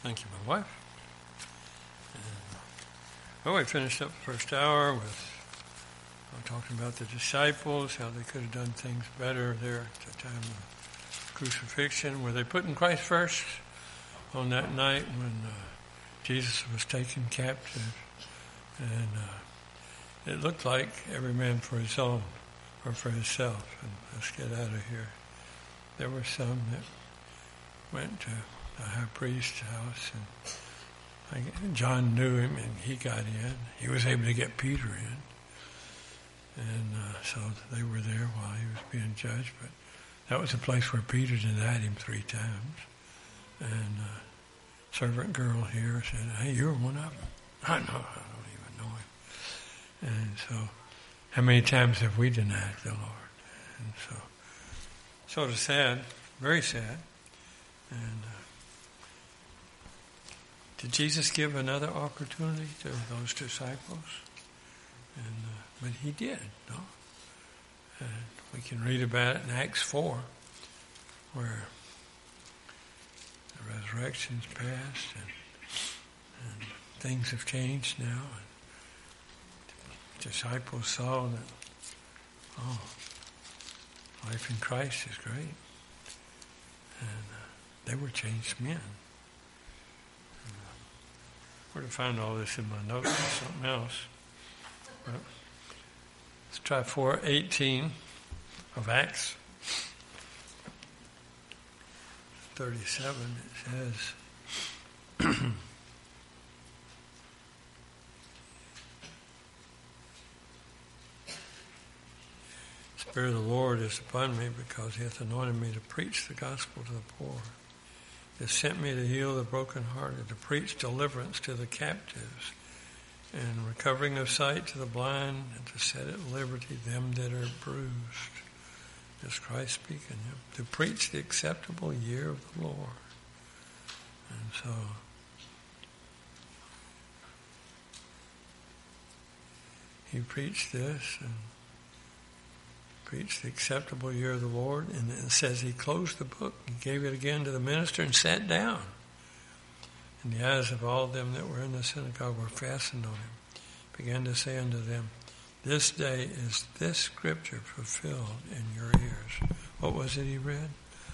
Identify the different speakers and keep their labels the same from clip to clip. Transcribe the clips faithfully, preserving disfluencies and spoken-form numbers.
Speaker 1: Thank you, my wife. And, well, we finished up the first hour with uh, talking about the disciples, how they could have done things better there at the time of crucifixion. Were they putting Christ first on that night when uh, Jesus was taken captive? And uh, it looked like every man for his own or for himself. And let's get out of here. There were some that went to the high priest's house, and like, John knew him, and he got in. He was able to get Peter in, and uh, so they were there while he was being judged. But that was a place where Peter denied him three times. And uh, servant girl here said, "Hey, you're one of them." I know, I don't even know him. And so, how many times have we denied the Lord? And so, sort of sad, very sad. And uh, did Jesus give another opportunity to those disciples? And uh, but he did, no? And we can read about it in Acts four, where the resurrection's passed and, and things have changed now. And the disciples saw that, oh, life in Christ is great. And uh, they were changed men. Where to find all this in my notes or something else. But let's try four eighteen of Acts. thirty-seven, it says, Spirit of the Lord is upon me because he hath anointed me to preach the gospel to the poor. He has sent me to heal the brokenhearted, to preach deliverance to the captives, and recovering of sight to the blind, and to set at liberty them that are bruised. Is Christ speaking? To preach the acceptable year of the Lord. And so, he preached this and preached the acceptable year of the Lord, and it says he closed the book. He gave it again to the minister and sat down. And the eyes of all them that were in the synagogue were fastened on him. He began to say unto them, This day is this scripture fulfilled in your ears. What was it he read?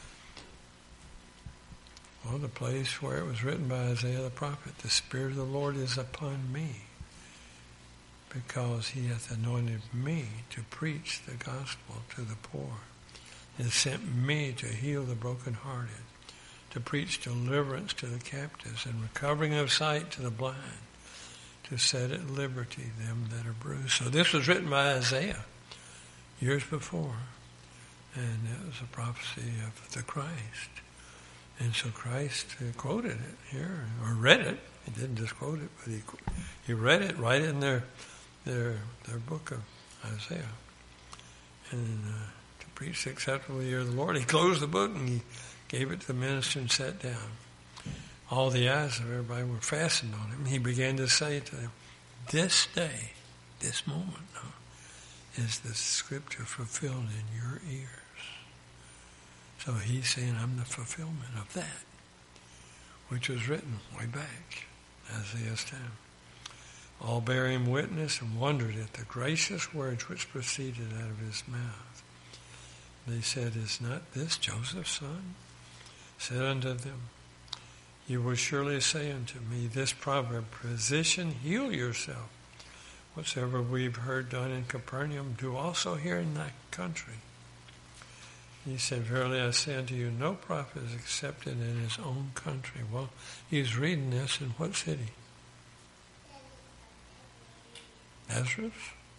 Speaker 1: Well, the place where it was written by Isaiah the prophet, The Spirit of the Lord is upon me, because he hath anointed me to preach the gospel to the poor. He hath sent me to heal the brokenhearted, to preach deliverance to the captives, and recovering of sight to the blind, to set at liberty them that are bruised. So this was written by Isaiah years before, and it was a prophecy of the Christ. And so Christ uh, quoted it here, or read it. He didn't just quote it, but he he read it right in their their their book of Isaiah. And uh, to preach the acceptable year of the Lord, he closed the book and he gave it to the minister and sat down. All the eyes of everybody were fastened on him. He began to say to them, This day, this moment now, is the scripture fulfilled in your ears. So he's saying, I'm the fulfillment of that, which was written way back, Isaiah's time. All bare him witness and wondered at the gracious words which proceeded out of his mouth. They said, Is not this Joseph's son? Said unto them, You will surely say unto me this proverb, Physician, heal yourself. Whatsoever we've heard done in Capernaum, do also here in thy country. He said, Verily I say unto you, no prophet is accepted in his own country. Well, he's reading this in what city? Nazareth.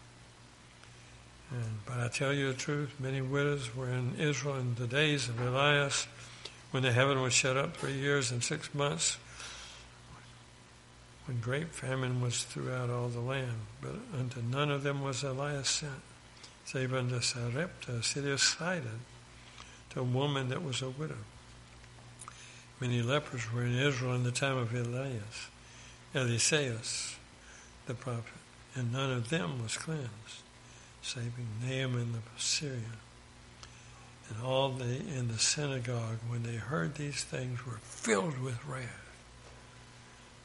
Speaker 1: And, but I tell you the truth, many widows were in Israel in the days of Elias, when the heaven was shut up three years and six months, when great famine was throughout all the land. But unto none of them was Elias sent, save unto Sarepta, a city of Sidon, to a woman that was a widow. Many lepers were in Israel in the time of Elias, Eliseus, the prophet, and none of them was cleansed, saving Naaman the Syrian. And all they in the synagogue, when they heard these things, were filled with wrath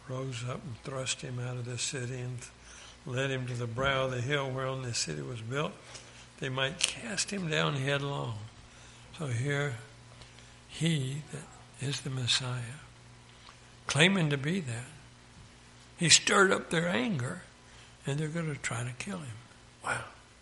Speaker 1: rose up and thrust him out of the city and led him to the brow of the hill whereon the city was built, they might cast him down headlong. So here, he that is the Messiah, claiming to be that, he stirred up their anger, and they're going to try to kill him. Wow.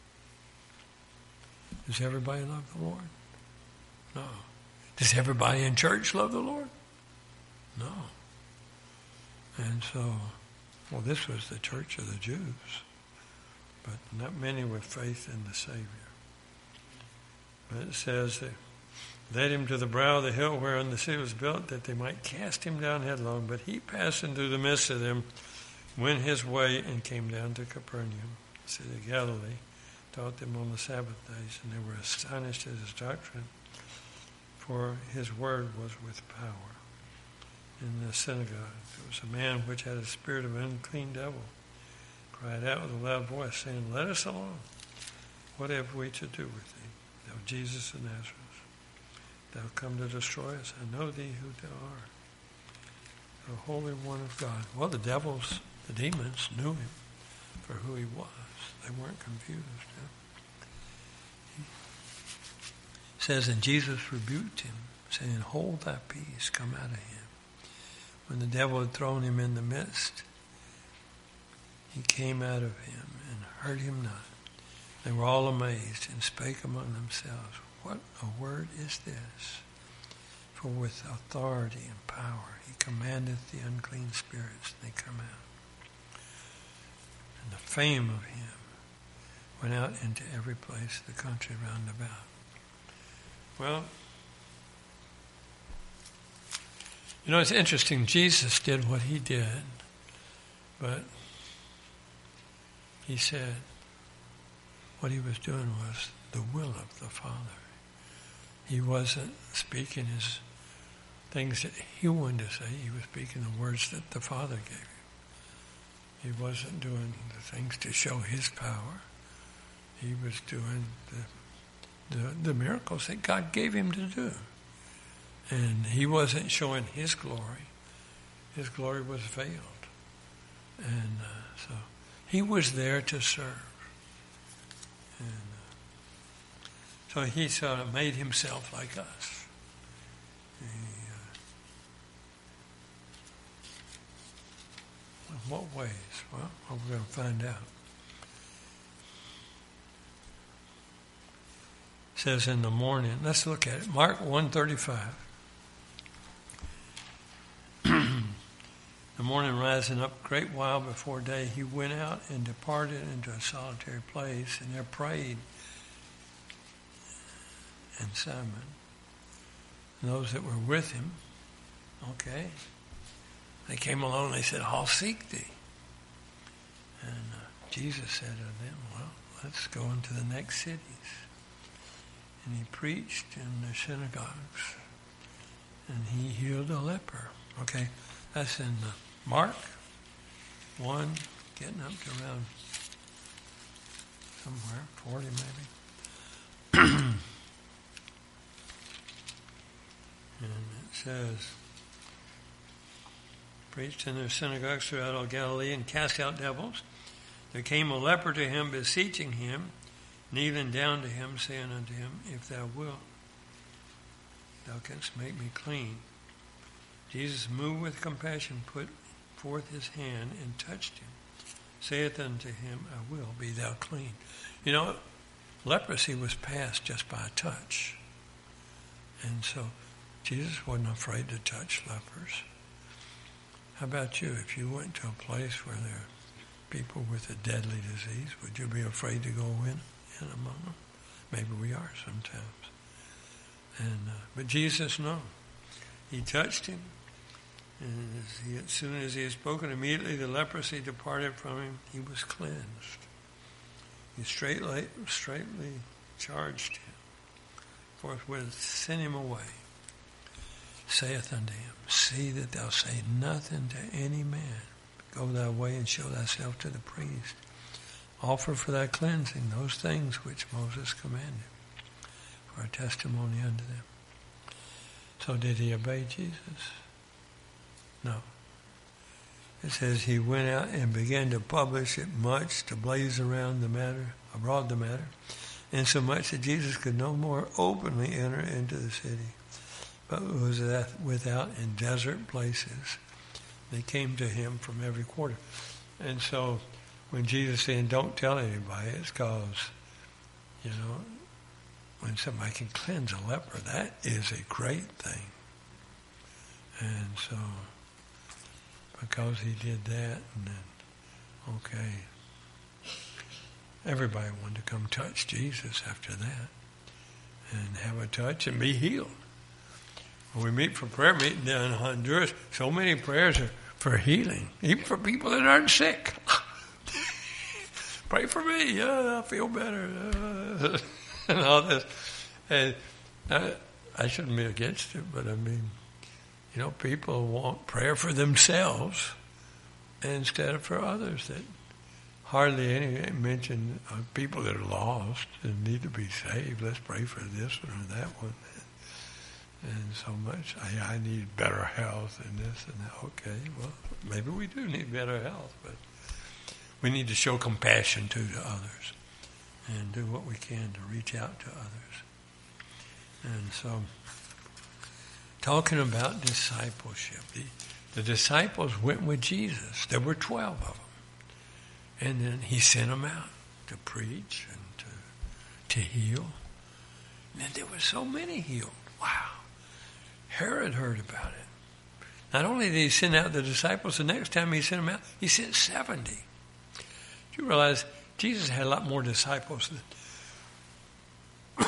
Speaker 1: Does everybody love the Lord? No. Does everybody in church love the Lord? No. And so, well, this was the church of the Jews, but not many with faith in the Savior. But it says they led him to the brow of the hill whereon the city was built, that they might cast him down headlong. But he, passing through the midst of them, went his way and came down to Capernaum, the city of Galilee, taught them on the Sabbath days, and they were astonished at his doctrine, for his word was with power. In the synagogue there was a man which had a spirit of an unclean devil, cried out with a loud voice, saying, Let us alone. What have we to do with thee, thou Jesus of Nazareth? Thou come to destroy us. I know thee who thou art, the Holy One of God. Well, the devils, the demons, knew him for who he was. They weren't confused. He says, and Jesus rebuked him, saying, Hold thy peace, come out of him. When the devil had thrown him in the midst, he came out of him and hurt him not. They were all amazed and spake among themselves, What a word is this? For with authority and power he commandeth the unclean spirits, and they come out. And the fame of him went out into every place of the country round about. Well, you know, it's interesting. Jesus did what he did, but he said what he was doing was the will of the Father. He wasn't speaking his things that he wanted to say. He was speaking the words that the Father gave him. He wasn't doing the things to show his power. He was doing the, the, the miracles that God gave him to do. And he wasn't showing his glory. His glory was veiled. And uh, so he was there to serve. And uh, so he sort of made himself like us. He, uh, in what ways? Well, we're going to find out. It says in the morning, let's look at it. Mark one thirty-five. The morning rising up a great while before day, he went out and departed into a solitary place, and there prayed. And Simon, and those that were with him, okay, they came along and they said, I'll seek thee. And uh, Jesus said to them, well, let's go into the next cities. And he preached in the synagogues, and he healed a leper. Okay, that's in uh, Mark one, getting up to around somewhere, forty maybe. And it says, preached in their synagogues throughout all Galilee and cast out devils. There came a leper to him, beseeching him, kneeling down to him, saying unto him, If thou wilt, thou canst make me clean. Jesus, moved with compassion, put forth his hand and touched him, saith unto him, I will, be thou clean. You know, leprosy was passed just by a touch. And so Jesus wasn't afraid to touch lepers. How about you? If you went to a place where there are people with a deadly disease, would you be afraid to go in, in among them? Maybe we are sometimes. And uh, but Jesus, no. He touched him, and as, he, as soon as he had spoken, immediately the leprosy departed from him. He was cleansed. He straightly, straightly charged him, forthwith sent him away. Saith unto him, See that thou say nothing to any man. Go thy way and show thyself to the priest. Offer for thy cleansing those things which Moses commanded, for a testimony unto them. So did he obey Jesus? No. it says he went out and began to publish it much, to blaze around the matter, abroad the matter, insomuch that Jesus could no more openly enter into the city, but was without in desert places. They came to him from every quarter. And so when Jesus said, don't tell anybody, it's because, you know, when somebody can cleanse a leper, that is a great thing. And so, because he did that, and then, okay, everybody wanted to come touch Jesus after that and have a touch and be healed. When we meet for prayer meeting down in Honduras, so many prayers are for healing, even for people that aren't sick. Pray for me, yeah, I feel better, uh, and all this. And I, I shouldn't be against it, but I mean, you know, people want prayer for themselves instead of for others. That hardly any mention of people that are lost and need to be saved. Let's pray for this one or that one. And so much, I, I need better health and this and that. Okay, well, maybe we do need better health, but we need to show compassion too to others and do what we can to reach out to others. And so, talking about discipleship, the, the disciples went with Jesus. There were twelve of them. And then he sent them out to preach and to, to heal. And then there were so many healed. Wow. Herod heard about it. Not only did he send out the disciples, the next time he sent them out, he sent seventy. Do you realize Jesus had a lot more disciples than,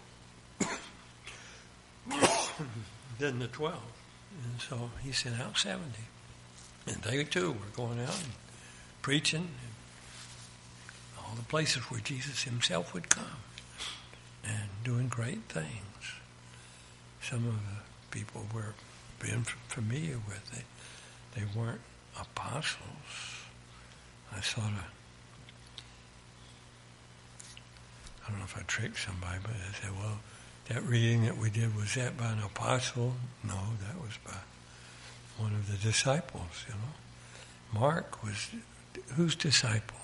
Speaker 1: than the twelve? And so he sent out seventy. And they too were going out and preaching and all the places where Jesus himself would come and doing great things. Some of the people we're being familiar with, they, they weren't apostles. I sort of, I don't know if I tricked somebody, but I said, well, that reading that we did, was that by an apostle? No, that was by one of the disciples, you know. Mark was, whose disciple?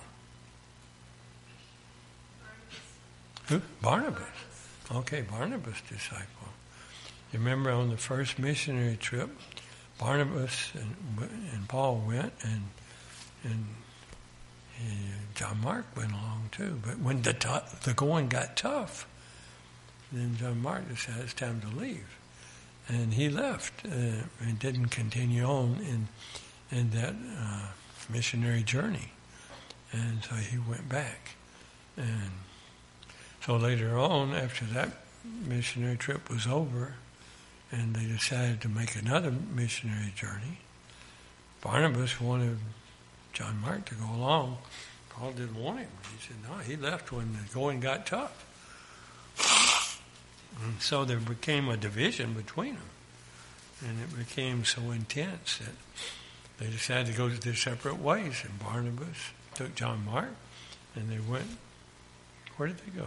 Speaker 1: Who? Barnabas. Okay, Barnabas' disciple. You remember on the first missionary trip, Barnabas and, and Paul went, and and he, John Mark went along too. But when the t- the going got tough, then John Mark decided it's time to leave, and he left uh, and didn't continue on in in that uh, missionary journey, and so he went back, and so later on, after that missionary trip was over, and they decided to make another missionary journey, Barnabas wanted John Mark to go along. Paul didn't want him. He said, no, he left when the going got tough. And so there became a division between them. And it became so intense that they decided to go their separate ways. And Barnabas took John Mark, and they went, where did they go?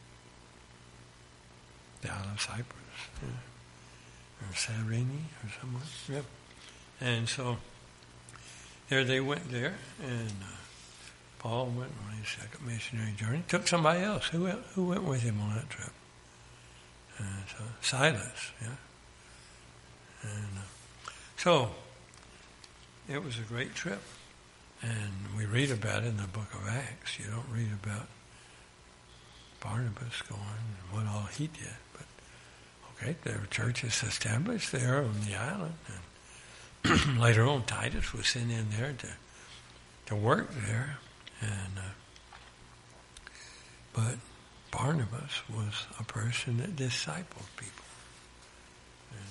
Speaker 1: Down in Cyprus. Yeah. Or Cyrene or somewhere. Yep. And so there they went there, and uh, Paul went on his second missionary journey. Took somebody else. Who went, who went with him on that trip? And so Silas, yeah. And uh, so it was a great trip, and we read about it in the book of Acts. You don't read about Barnabas going and what all he did, but okay, there were churches established there on the island, and later on Titus was sent in there to to work there, and uh, but Barnabas was a person that discipled people. And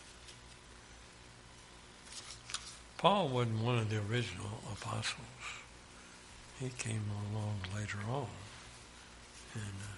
Speaker 1: Paul wasn't one of the original apostles. He came along later on. And, uh,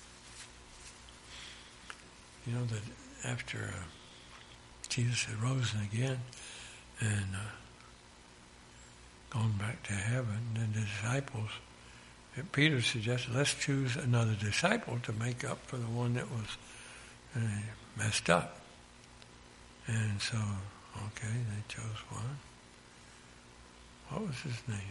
Speaker 1: you know, that after uh, Jesus had risen again and uh, gone back to heaven, then the disciples, Peter suggested, let's choose another disciple to make up for the one that was uh, messed up. And so, okay, they chose one. What was his name?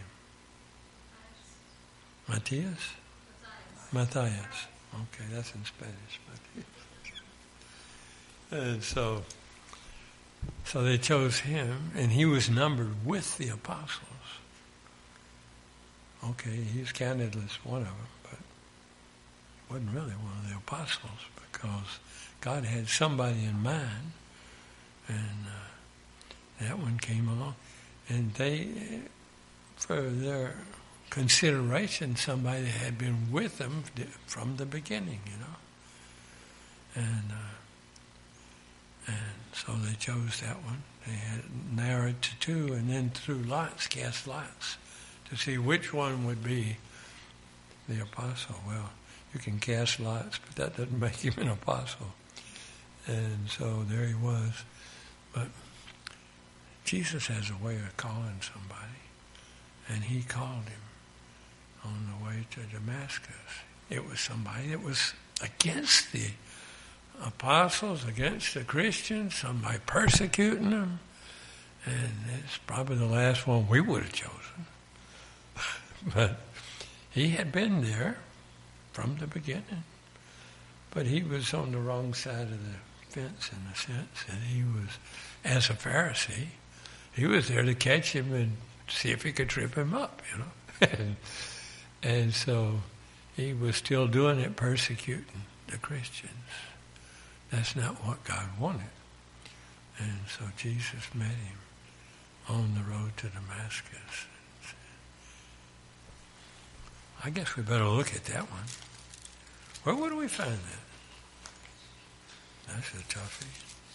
Speaker 1: Matthias? Matthias. Okay, that's in Spanish. Matthias. And so, so they chose him, and he was numbered with the apostles. Okay, he's counted as one of them, but he wasn't really one of the apostles because God had somebody in mind, and uh, that one came along. And they, for their consideration, somebody had been with them from the beginning, you know. And uh, and so they chose that one. They had narrowed to two, and then threw lots, cast lots, to see which one would be the apostle. Well, you can cast lots, but that doesn't make him an apostle. And so there he was. But Jesus has a way of calling somebody, and he called him on the way to Damascus. It was somebody that was against the apostles, against the Christians, somebody persecuting them, and it's probably the last one we would have chosen. But he had been there from the beginning, but he was on the wrong side of the fence in a sense, and he was, as a Pharisee, he was there to catch him and see if he could trip him up, you know. and, and so he was still doing it, persecuting the Christians. That's not what God wanted. And so Jesus met him on the road to Damascus. I guess we better look at that one. Where would we find that? That's a toughie.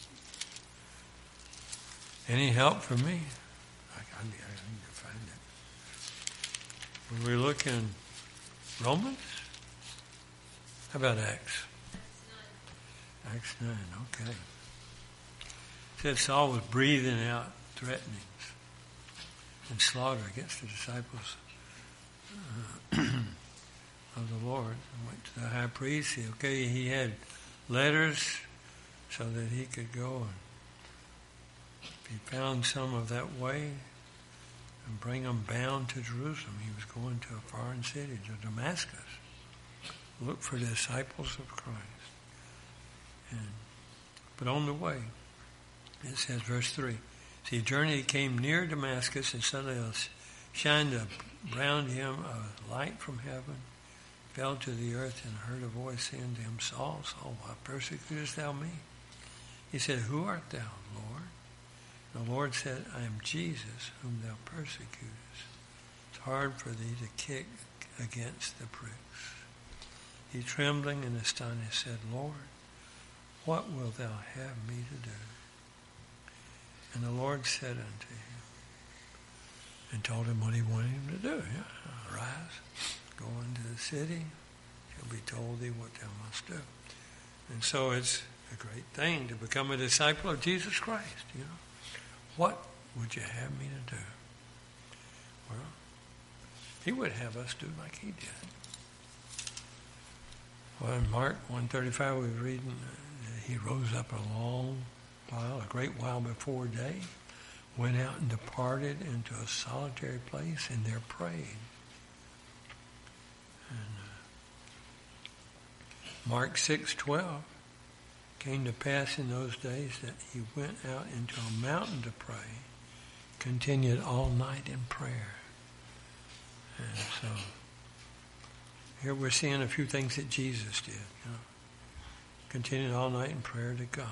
Speaker 1: Any help from me? I, I, need, I need to find it. When we look in Romans? How about Acts? Acts nine, okay. It said Saul was breathing out threatenings and slaughter against the disciples uh, of the Lord. He went to the high priest. He, okay, he had letters so that he could go and if he found some of that way and bring them bound to Jerusalem. He was going to a foreign city, to Damascus. Look for the disciples of Christ. And, but on the way, it says, verse three, see, a journey came near Damascus, and suddenly shined around him a light from heaven, fell to the earth, and heard a voice saying to him, Saul, Saul, why persecutest thou me? He said, who art thou, Lord? And the Lord said, I am Jesus, whom thou persecutest. It's hard for thee to kick against the pricks. He, trembling and astonished, said, Lord, what wilt thou have me to do? And the Lord said unto him, and told him what he wanted him to do. Yeah, arise, go into the city, shall be told thee what thou must do. And so it's a great thing to become a disciple of Jesus Christ, you know. What would you have me to do? Well, he would have us do like he did. Well, in Mark one thirty-five, we were reading, uh, he rose up a long while, a great while before day, went out and departed into a solitary place, and there prayed. And uh, Mark six twelve, came to pass in those days that he went out into a mountain to pray, continued all night in prayer. And so here we're seeing a few things that Jesus did. You know, continued all night in prayer to God.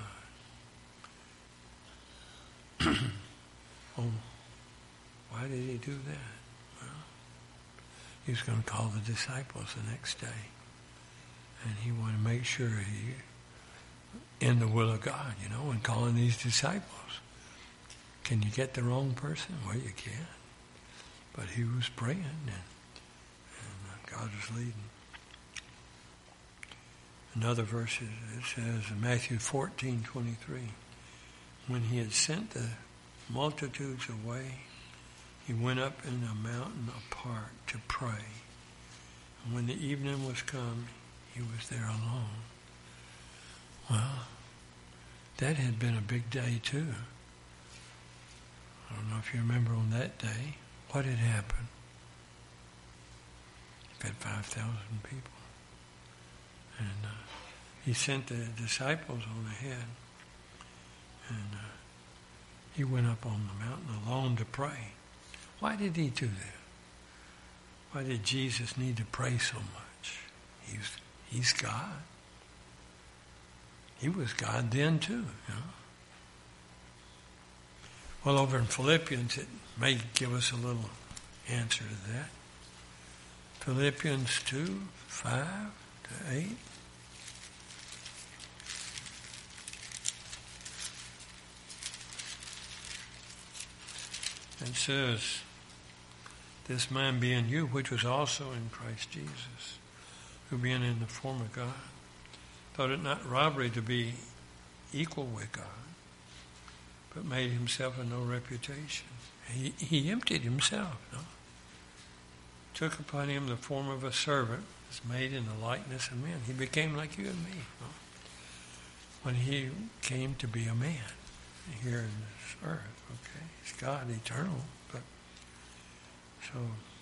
Speaker 1: Oh, why did he do that? Well, he was going to call the disciples the next day, and he wanted to make sure he in the will of God, you know, and calling these disciples. Can you get the wrong person? Well, you can. But he was praying, and, and God was leading. Another verse, it says in Matthew fourteen twenty-three, when he had sent the multitudes away, he went up in a mountain apart to pray. And when the evening was come, he was there alone. Well, that had been a big day too. I don't know if you remember on that day What had happened? Fed five thousand people. And uh, he sent the disciples on ahead. And uh, he went up on the mountain alone to pray. Why did he do that? Why did Jesus need to pray so much? He's, he's God. He was God then too, you know. Well, over in Philippians, it may give us a little answer to that. Philippians two, five to eight. It says, this mind be in you, which was also in Christ Jesus, who being in the form of God, thought it not robbery to be equal with God, but made himself of no reputation. He, he emptied himself, no? Took upon him the form of a servant, was made in the likeness of men. He became like you and me, no? When he came to be a man here in this earth, okay? He's God eternal, but so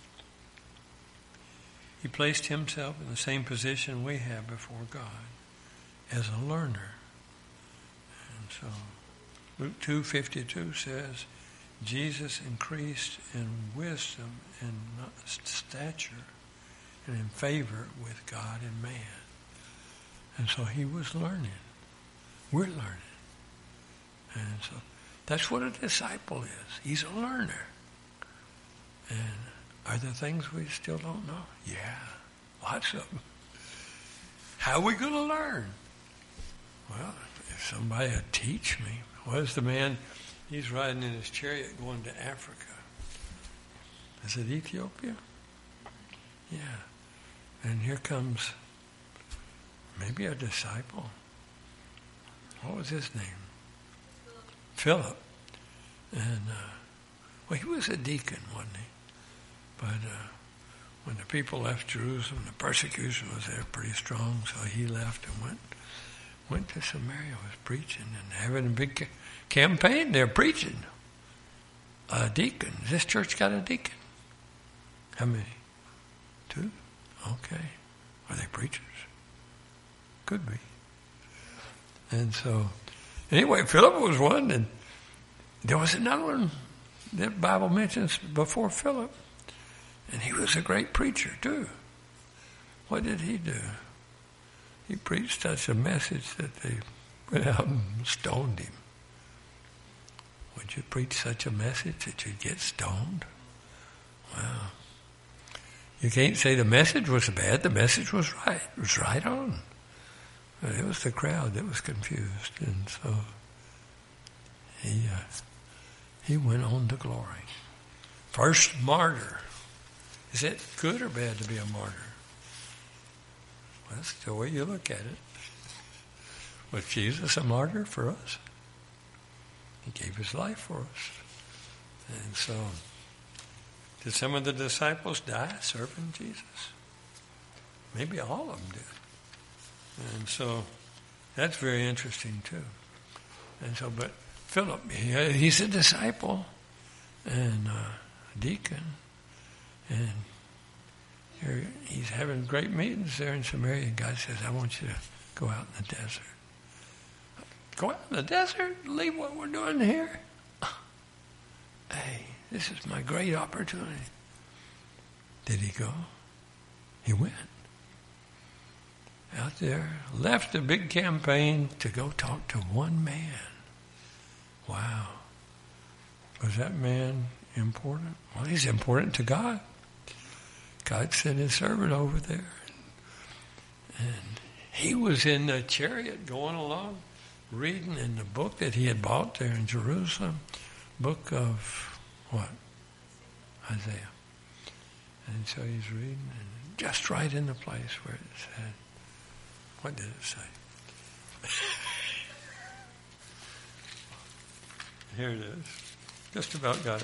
Speaker 1: he placed himself in the same position we have before God as a learner. And so Luke two fifty-two says, Jesus increased in wisdom and stature and in favor with God and man. And so he was learning. We're learning. And so that's what a disciple is. He's a learner. And are there things we still don't know? Yeah, lots of them. How are we going to learn? Well, if somebody would teach me. Where's the man? He's riding in his chariot going to Africa. Is it Ethiopia? Yeah. And here comes maybe a disciple. What was his name? Philip. Philip. And, uh, well, he was a deacon, wasn't he? But uh, when the people left Jerusalem, the persecution was there pretty strong, so he left and went went to Samaria, was preaching and having a big ca- campaign. They're preaching. A deacon. This church got a deacon. How many? Two? Okay. Are they preachers? Could be. And so, anyway, Philip was one, and there was another one that the Bible mentions before Philip. And he was a great preacher, too. What did he do? He preached such a message that they went out and stoned him. Would you preach such a message that you'd get stoned? Wow. You can't say the message was bad. The message was right. It was right on. But it was the crowd that was confused. And so he, uh, he went on to glory. First martyr. Is it good or bad to be a martyr? Well, that's the way you look at it. Was Jesus a martyr for us? He gave his life for us. And so, did some of the disciples die serving Jesus? Maybe all of them did. And so, that's very interesting too. And so, but Philip, he, he's a disciple and a deacon. And here he's having great meetings there in Samaria. And God says, I want you to go out in the desert. Go out in the desert? Leave what we're doing here? Hey, this is my great opportunity. Did he go? He went. Out there, left a big campaign to go talk to one man. Wow. Was that man important? Well, he's important to God. God sent his servant over there. And he was in the chariot going along, reading in the book that he had bought there in Jerusalem. Book of what? Isaiah. And so he's reading, and just right in the place where it said, what did it say? Here it is. Just about got it.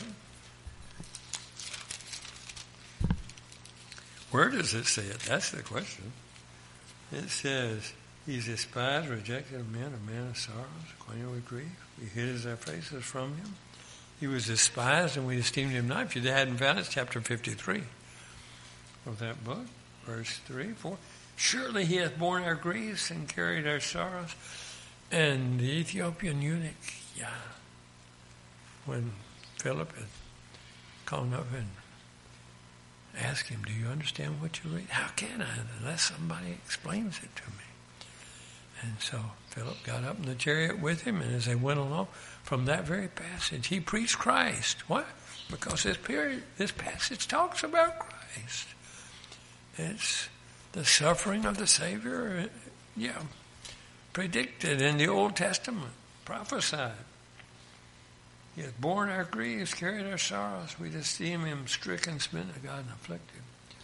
Speaker 1: Where does it say it? That's the question. It says, he's despised, rejected of men, a man of sorrows, acquainted with grief. We hid our faces from him. He was despised and we esteemed him not. If you hadn't found it, it's chapter fifty-three of that book, verse three, four. Surely he hath borne our griefs and carried our sorrows. And the Ethiopian eunuch, yeah, when Philip had called up and asked him, do you understand what you read? How can I, unless somebody explains it to me? And so Philip got up in the chariot with him, and as they went along, from that very passage, he preached Christ. Why? Because this period, this passage talks about Christ. It's the suffering of the Savior, yeah, predicted in the Old Testament, prophesied. He hath borne our griefs, carried our sorrows. We esteem him stricken, smitten of God, and afflicted.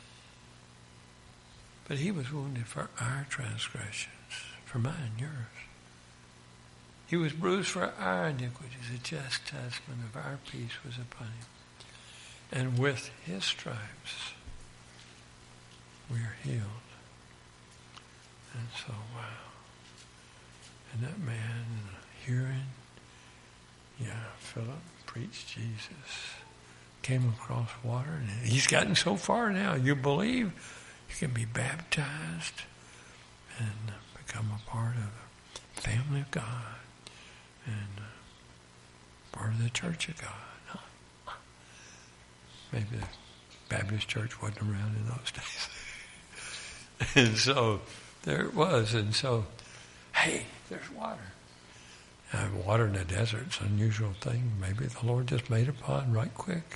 Speaker 1: But he was wounded for our transgressions, for mine and yours. He was bruised for our iniquities. The chastisement of our peace was upon him. And with his stripes, we are healed. And so, wow. And that man hearing, yeah, Philip preached Jesus, came across water, and he's gotten so far now. You believe, you can be baptized and become a part of the family of God and part of the church of God. Huh? Maybe the Baptist church wasn't around in those days. And so there it was. And so, hey, there's water. Uh, water in the desert's an unusual thing. Maybe the Lord just made a pond right quick.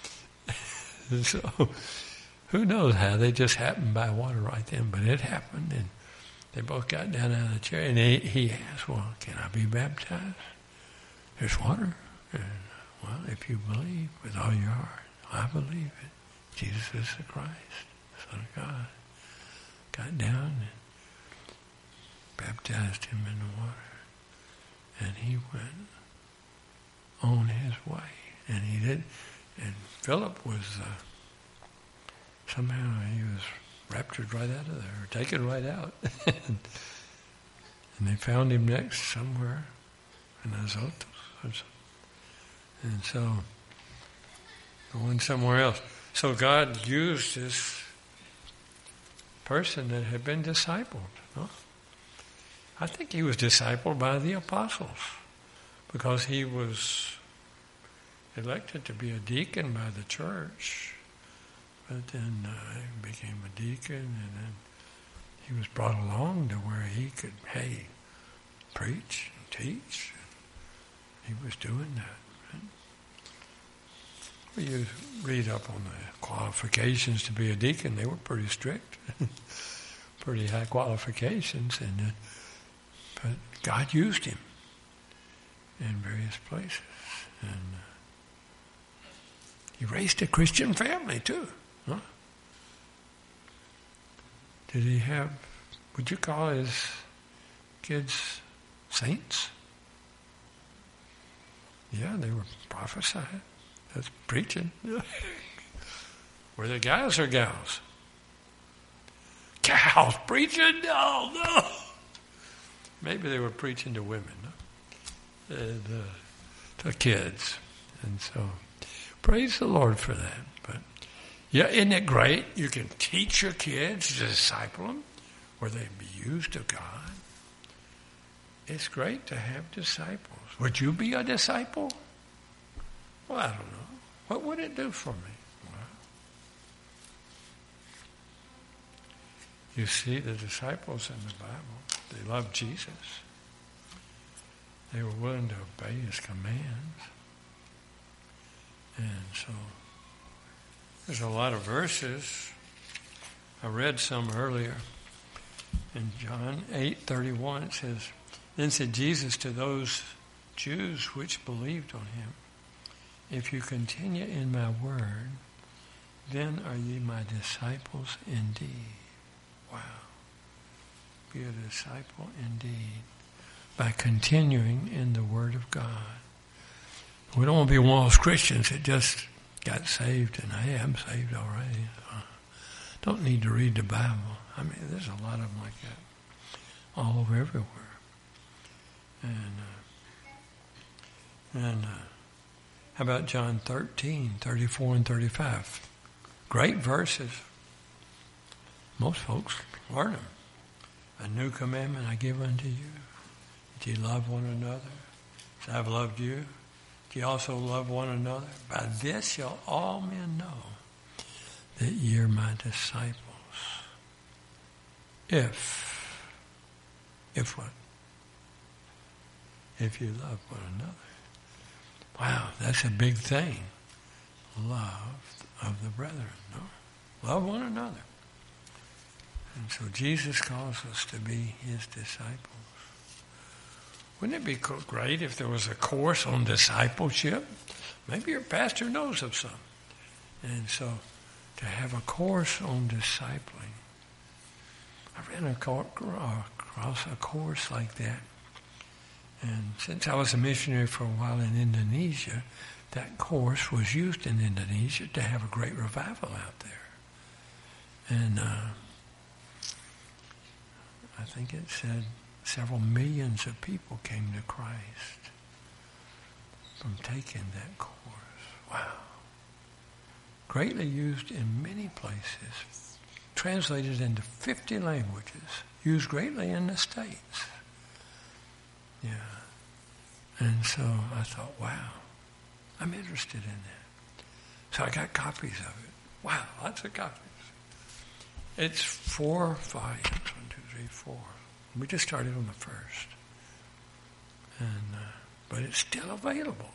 Speaker 1: So who knows how they just happened by water right then, but it happened, and they both got down out of the chair, and he, he asked, well, can I be baptized? There's water. And, well, if you believe with all your heart, I believe it. Jesus is the Christ, Son of God. Got down and baptized him in the water. And he went on his way. And he did. And Philip was, uh, somehow he was raptured right out of there, taken right out. and, and they found him next somewhere in Azotus. And so, going somewhere else. So God used this person that had been discipled. Huh? I think he was discipled by the apostles because he was elected to be a deacon by the church. But then uh, he became a deacon, and then he was brought along to where he could, hey, preach and teach. He was doing that. Well, you read up on the qualifications to be a deacon. They were pretty strict, pretty high qualifications, and uh, but God used him in various places, and uh, he raised a Christian family too. Huh? Did he have? Would you call his kids saints? Yeah, they were prophesying. That's preaching. Were they guys or gals? Gals preaching? No, no. Maybe they were preaching to women, no? and uh, to kids, and so praise the Lord for that. But yeah, isn't it great? You can teach your kids, disciple them, where they be used of God. It's great to have disciples. Would you be a disciple? Well, I don't know. What would it do for me? Well, you see, the disciples in the Bible, they loved Jesus. They were willing to obey his commands. And so, there's a lot of verses. I read some earlier. In John eight thirty-one, it says, Then said Jesus to those Jews which believed on him, If you continue in my word, then are ye my disciples indeed. Wow. Be a disciple indeed by continuing in the word of God. We don't want to be one of those Christians that just got saved and, hey, I'm saved already. Uh, don't need to read the Bible. I mean, there's a lot of them like that all over everywhere. And, uh, and uh, How about John thirteen, thirty-four and thirty-five? Great verses. Most folks learn them. A new commandment I give unto you, that ye love one another, as I have loved you. That ye also love one another. By this shall all men know that ye are my disciples. If, if what? If you love one another. Wow, that's a big thing. Love of the brethren, no? Love one another. And so Jesus calls us to be his disciples. Wouldn't it be great if there was a course on discipleship? Maybe your pastor knows of some. And so to have a course on discipling. I ran across a course like that. And since I was a missionary for a while in Indonesia, that course was used in Indonesia to have a great revival out there. And uh, I think it said several millions of people came to Christ from taking that course. Wow. Greatly used in many places, translated into fifty languages, used greatly in the States. Yeah. And so I thought, wow, I'm interested in that. So I got copies of it. Wow, lots of copies. It's four volumes, one, two, three, four. We just started on the first. And, uh, but it's still available.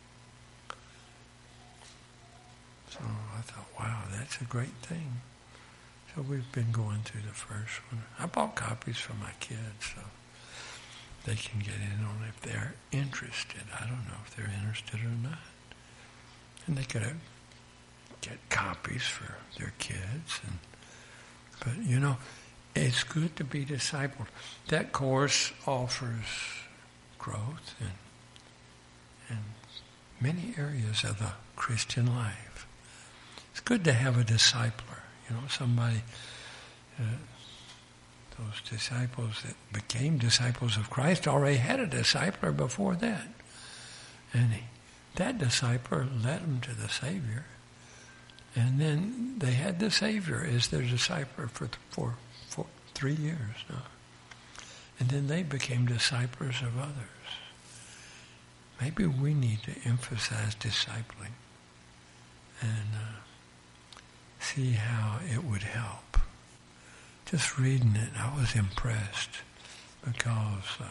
Speaker 1: So I thought, wow, that's a great thing. So we've been going through the first one. I bought copies for my kids, so they can get in on it if they're interested. I don't know if they're interested or not. And they could have, get copies for their kids. And But, you know, it's good to be discipled. That course offers growth in, in many areas of the Christian life. It's good to have a discipler, you know, somebody, uh, those disciples that became disciples of Christ already had a discipler before that. And he, that discipler led them to the Savior. And then they had the Savior as their discipler for, for, for three years now. And then they became disciples of others. Maybe we need to emphasize discipling and uh, see how it would help. Just reading it, I was impressed because, uh,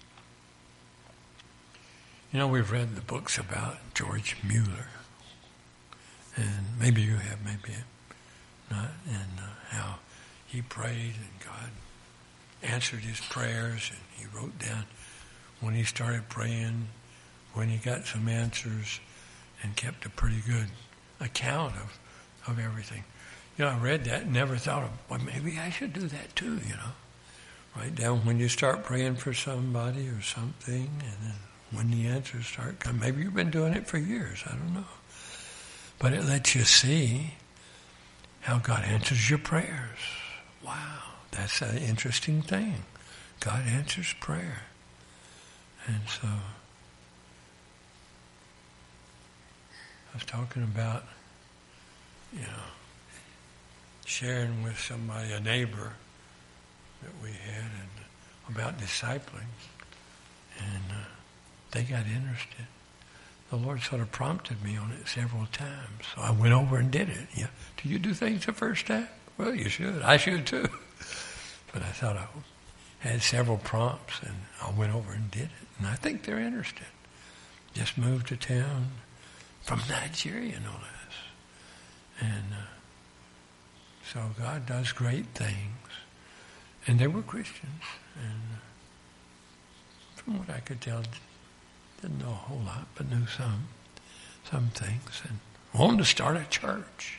Speaker 1: you know, we've read the books about George Mueller. And maybe you have, maybe not, and uh, how he prayed and God answered his prayers, and he wrote down when he started praying, when he got some answers, and kept a pretty good account of, of everything. You know, I read that and never thought of, well, maybe I should do that too, you know. Write down when you start praying for somebody or something, and then when the answers start coming. Maybe you've been doing it for years, I don't know. But it lets you see how God answers your prayers. Wow, that's an interesting thing. God answers prayer. And so, I was talking about, you know, sharing with somebody, a neighbor that we had, and about discipling. And uh, they got interested. The Lord sort of prompted me on it several times. So I went over and did it. Yeah. Do you do things the first time? Well, you should. I should too. But I thought I had several prompts, and I went over and did it. And I think they're interested. Just moved to town from Nigeria, no less. And uh, so God does great things. And they were Christians. And uh, from what I could tell, didn't know a whole lot, but knew some, some things, and wanted to start a church.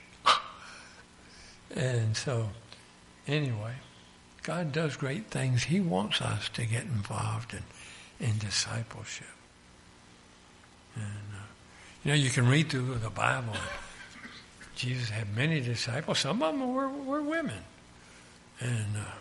Speaker 1: And so, anyway, God does great things. He wants us to get involved in, in discipleship. And, uh, you know, you can read through the Bible. Jesus had many disciples. Some of them were, were women. And uh,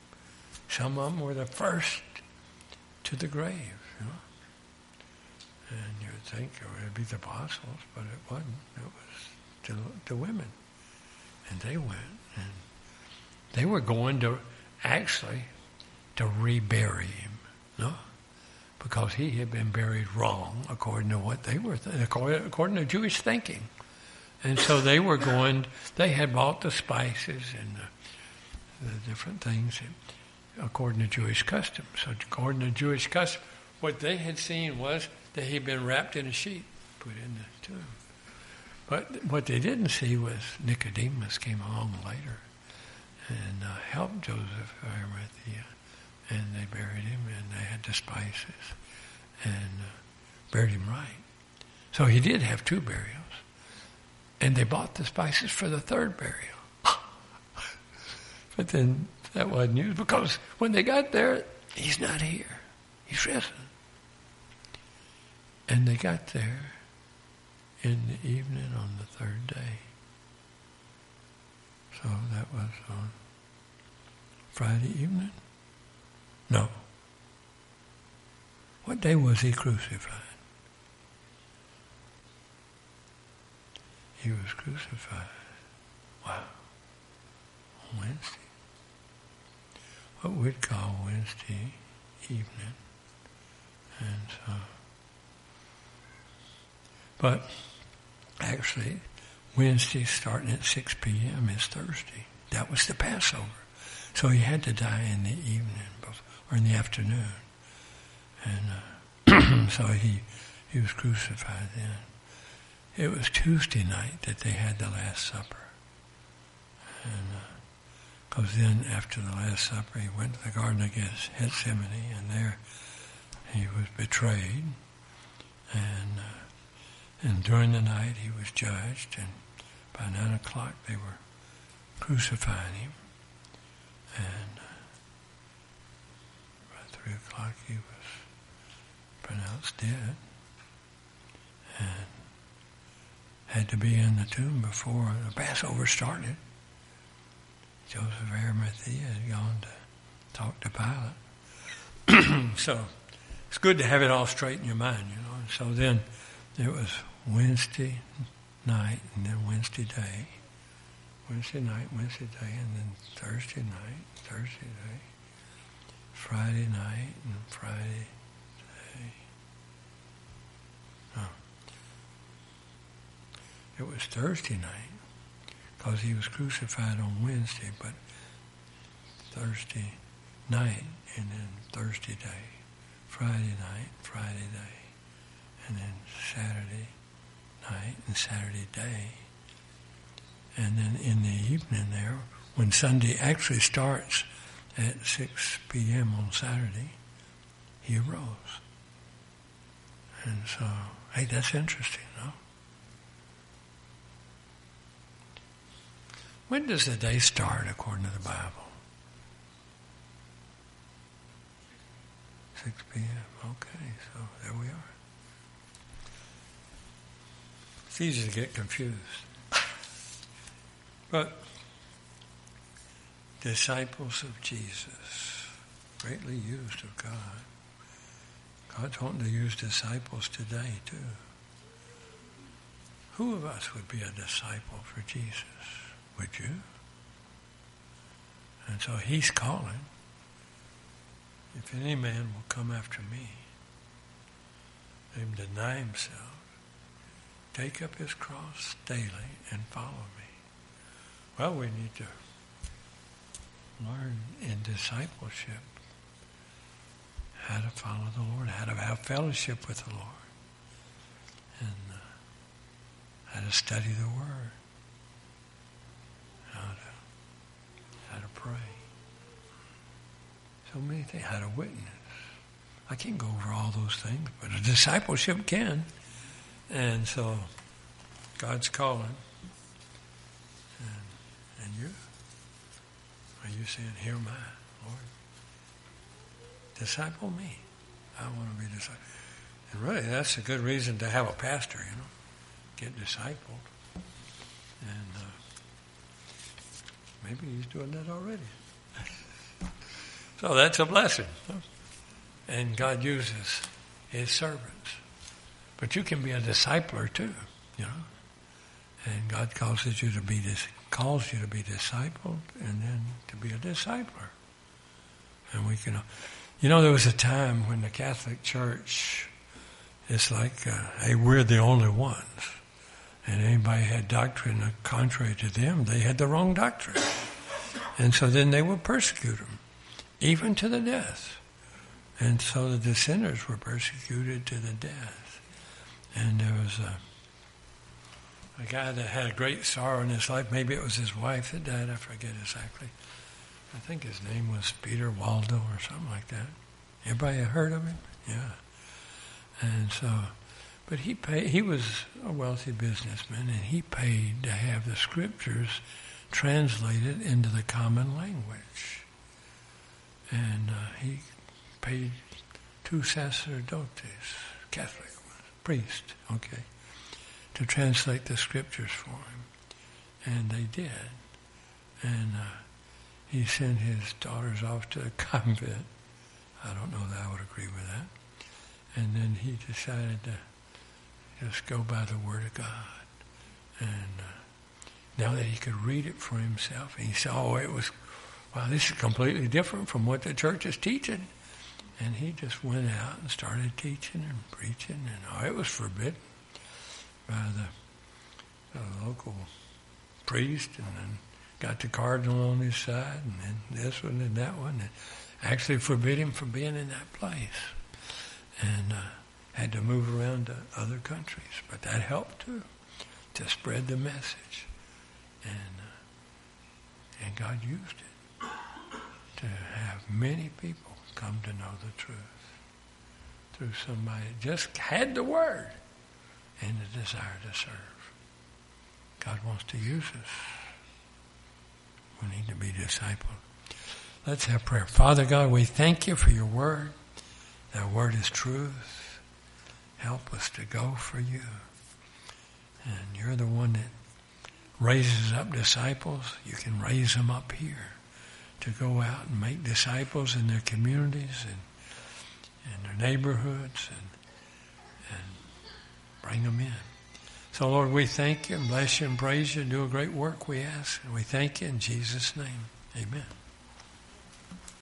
Speaker 1: some of them were the first to the grave, you know. And you would think it would be the apostles, but it wasn't. It was the, the women. And they went. And they were going to actually to rebury him. No? Because he had been buried wrong according to what they were, th- according, according to Jewish thinking. And so they were going, they had bought the spices and the, the different things according to Jewish custom. So according to Jewish custom, what they had seen was that he'd been wrapped in a sheet, put in the tomb. But what they didn't see was Nicodemus came along later and uh, helped Joseph of Arimathea. And they buried him, and they had the spices, and uh, buried him right. So he did have two burials. And they bought the spices for the third burial. But then that wasn't used, because when they got there, he's not here. He's risen. And they got there in the evening on the third day. So that was on Friday evening? No. What day was he crucified? He was crucified. Wow. On Wednesday. What we'd call Wednesday evening. And so, but actually, Wednesday starting at six p.m. is Thursday. That was the Passover. So he had to die in the evening or in the afternoon. And uh, so he he was crucified then. It was Tuesday night that they had the Last Supper. And because uh, then after the Last Supper, he went to the Garden of Gethsemane, and there he was betrayed. And uh, and during the night he was judged, and by nine o'clock they were crucifying him. And uh, by three o'clock he was pronounced dead, and had to be in the tomb before the Passover started. Joseph of Arimathea had gone to talk to Pilate. So it's good to have it all straight in your mind, you know. And so then it was Wednesday night, and then Wednesday day. Wednesday night, Wednesday day, and then Thursday night, Thursday day, Friday night, and Friday day. No. It was Thursday night, because he was crucified on Wednesday, but Thursday night, and then Thursday day, Friday night, Friday day, and then Saturday night and Saturday day. And then in the evening there, when Sunday actually starts at six p.m. on Saturday, he arose. And so, hey, that's interesting, no? When does the day start according to the Bible? six p.m. Okay, so there we are. It's easy to get confused. But disciples of Jesus, greatly used of God. God's wanting to use disciples today too. Who of us would be a disciple for Jesus? Would you? And so he's calling. If any man will come after me, let him deny himself, take up his cross daily, and follow me. Well, we need to learn in discipleship how to follow the Lord, how to have fellowship with the Lord, and uh, how to study the Word, how to how to pray. So many things, how to witness. I can't go over all those things, but a discipleship can. And so God's calling. And you? Are you saying, here am I, Lord? Disciple me. I want to be discipled. And really, that's a good reason to have a pastor, you know. Get discipled. And uh, maybe he's doing that already. So that's a blessing. And God uses his servants But you can be a discipler too, you know. And God causes you to be dis- calls you to be discipled, and then to be a discipler. And we can, you know, there was a time when the Catholic Church, it's like, uh, hey, we're the only ones. And anybody had doctrine contrary to them, they had the wrong doctrine. And so then they would persecute them, even to the death. And so the dissenters were persecuted to the death. And there was a, a guy that had a great sorrow in his life. Maybe it was his wife that died. I forget exactly. I think his name was Peter Waldo or something like that. Everybody heard of him? Yeah. And so, but he paid, he was a wealthy businessman, and he paid to have the scriptures translated into the common language. And uh, he paid two sacerdotes, Catholic ones, priest, okay, to translate the scriptures for him. And they did. And uh, he sent his daughters off to a convent. I don't know that I would agree with that. And then he decided to just go by the Word of God. And uh, now that he could read it for himself, and he saw, oh, it was, wow, this is completely different from what the church is teaching. And he just went out and started teaching and preaching, and oh, it was forbidden by the, the local priest, and then got the cardinal on his side, and then this one and that one, and actually forbid him from being in that place. And uh, had to move around to other countries. But that helped too, to spread the message. And, uh, and God used it to have many people come to know the truth through somebody that just had the Word and the desire to serve. God wants to use us. We need to be discipled. Let's have prayer. Father God, we thank you for your Word. That Word is truth. Help us to go for you. And you're the one that raises up disciples. You can raise them up here to go out and make disciples in their communities and in their neighborhoods and, and bring them in. So, Lord, we thank you and bless you and praise you and do a great work, we ask. And we thank you in Jesus' name. Amen.